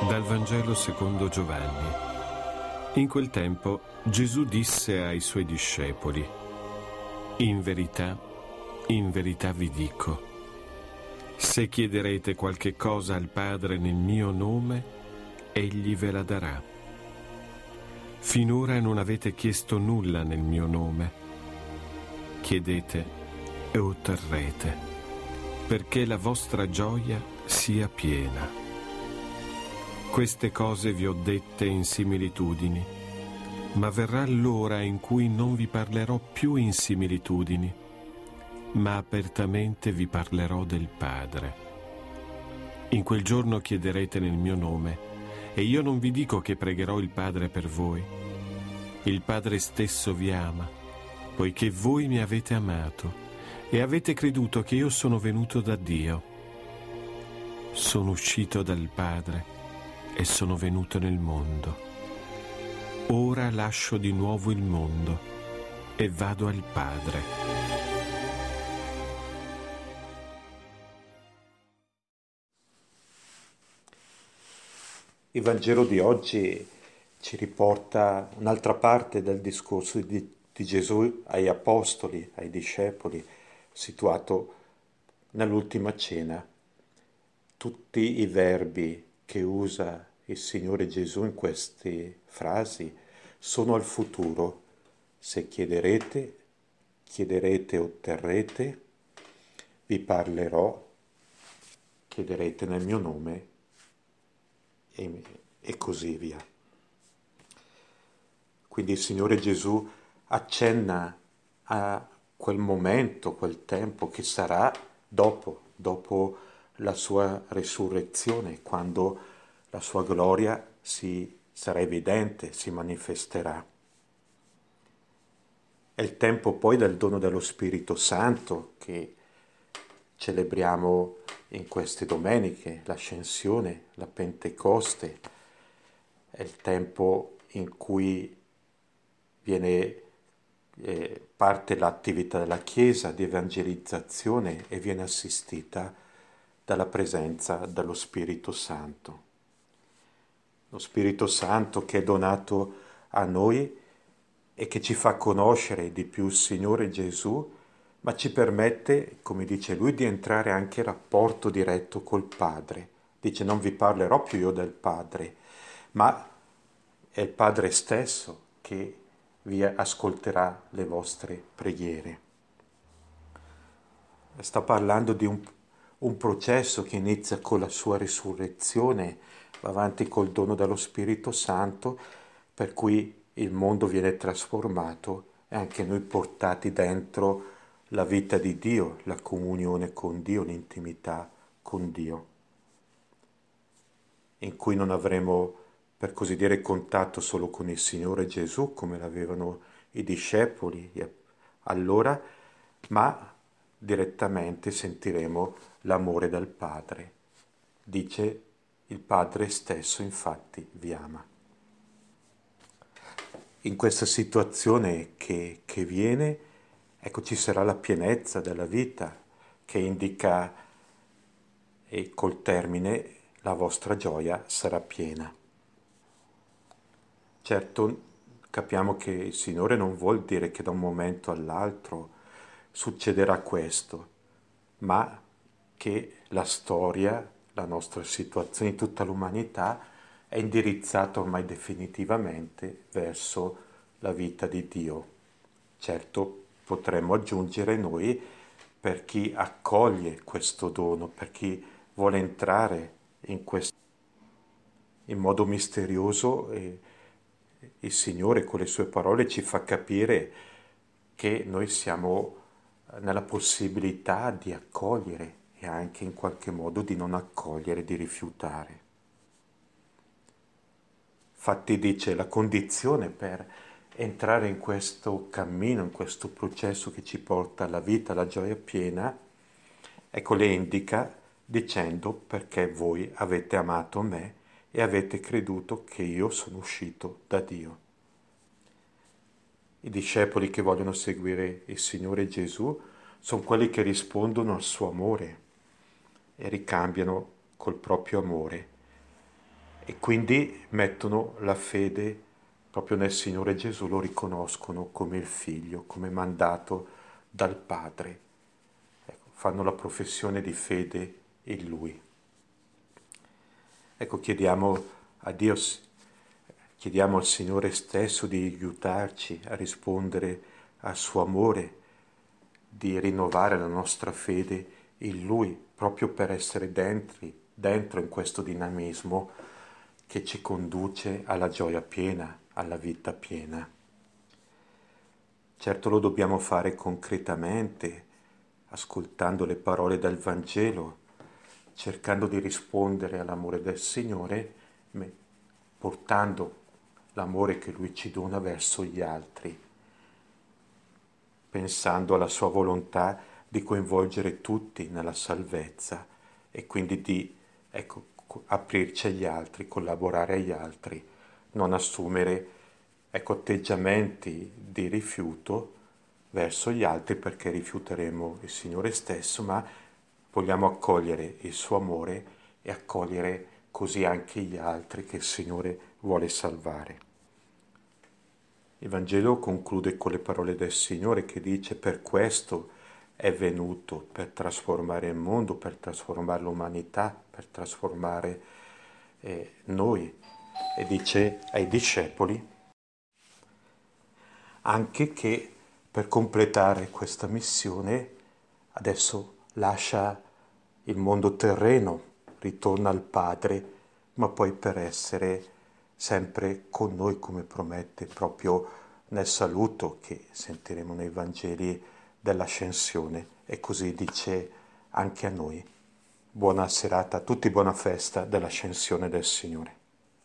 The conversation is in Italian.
Dal Vangelo secondo Giovanni. In quel tempo Gesù disse ai suoi discepoli: in verità vi dico, se chiederete qualche cosa al Padre nel mio nome, Egli ve la darà. Finora non avete chiesto nulla nel mio nome. Chiedete e otterrete, perché la vostra gioia sia piena. Queste cose vi ho dette in similitudini, ma verrà l'ora in cui non vi parlerò più in similitudini, ma apertamente vi parlerò del Padre. In quel giorno chiederete nel mio nome, e io non vi dico che pregherò il Padre per voi. Il Padre stesso vi ama, poiché voi mi avete amato e avete creduto che io sono venuto da Dio. Sono uscito dal Padre e sono venuto nel mondo. Ora lascio di nuovo il mondo e vado al Padre. Il Vangelo di oggi ci riporta un'altra parte del discorso di Gesù ai apostoli, ai discepoli, situato nell'ultima cena. Tutti i verbi che usa il Signore Gesù in queste frasi sono al futuro. Se chiederete, chiederete, otterrete, vi parlerò, chiederete nel mio nome e così via. Quindi il Signore Gesù accenna a quel momento, quel tempo che sarà dopo la sua resurrezione, quando la sua gloria sarà evidente, si manifesterà. È il tempo poi del dono dello Spirito Santo che celebriamo in queste domeniche, l'Ascensione, la Pentecoste. È il tempo in cui parte l'attività della Chiesa di evangelizzazione e viene assistita dalla presenza dello Spirito Santo. Lo Spirito Santo che è donato a noi e che ci fa conoscere di più il Signore Gesù, ma ci permette, come dice lui, di entrare anche in rapporto diretto col Padre. Dice: non vi parlerò più io del Padre, ma è il Padre stesso che vi ascolterà le vostre preghiere. Sta parlando di un processo che inizia con la sua risurrezione, va avanti col dono dello Spirito Santo, per cui il mondo viene trasformato e anche noi portati dentro la vita di Dio, la comunione con Dio, l'intimità con Dio, in cui non avremo, per così dire, contatto solo con il Signore Gesù, come l'avevano i discepoli allora, ma direttamente sentiremo l'amore del Padre. Dice: il Padre stesso infatti vi ama. In questa situazione che viene, ecco, ci sarà la pienezza della vita che indica, e col termine, la vostra gioia sarà piena. Certo, capiamo che il Signore non vuol dire che da un momento all'altro succederà questo, ma che la storia, la nostra situazione, tutta l'umanità è indirizzata ormai definitivamente verso la vita di Dio. Certo, potremmo aggiungere noi, per chi accoglie questo dono, per chi vuole entrare in modo misterioso, il Signore con le sue parole ci fa capire che noi siamo nella possibilità di accogliere e anche in qualche modo di non accogliere, di rifiutare. Infatti dice: la condizione per entrare in questo cammino, in questo processo che ci porta alla vita, alla gioia piena, ecco, le indica dicendo: perché voi avete amato me e avete creduto che io sono uscito da Dio. I discepoli che vogliono seguire il Signore Gesù sono quelli che rispondono al suo amore e ricambiano col proprio amore. e quindi mettono la fede proprio nel Signore Gesù, lo riconoscono come il Figlio, come mandato dal Padre. Ecco, fanno la professione di fede in Lui. Ecco, chiediamo a Dio, chiediamo al Signore stesso di aiutarci a rispondere al suo amore, di rinnovare la nostra fede in Lui, proprio per essere dentro in questo dinamismo che ci conduce alla gioia piena, alla vita piena. Certo lo dobbiamo fare concretamente, ascoltando le parole del Vangelo, cercando di rispondere all'amore del Signore, portando l'amore che Lui ci dona verso gli altri, pensando alla sua volontà di coinvolgere tutti nella salvezza e quindi di aprirci agli altri, collaborare agli altri, non assumere atteggiamenti di rifiuto verso gli altri perché rifiuteremo il Signore stesso, ma vogliamo accogliere il suo amore e accogliere così anche gli altri che il Signore vuole salvare. Il Vangelo conclude con le parole del Signore che dice: per questo è venuto, per trasformare il mondo, per trasformare l'umanità, per trasformare noi. E dice ai discepoli anche che per completare questa missione adesso lascia il mondo terreno, ritorna al Padre, ma poi per essere sempre con noi, come promette proprio nel saluto che sentiremo nei Vangeli dell'Ascensione, e così dice anche a noi. Buona serata a tutti, buona festa dell'Ascensione del Signore.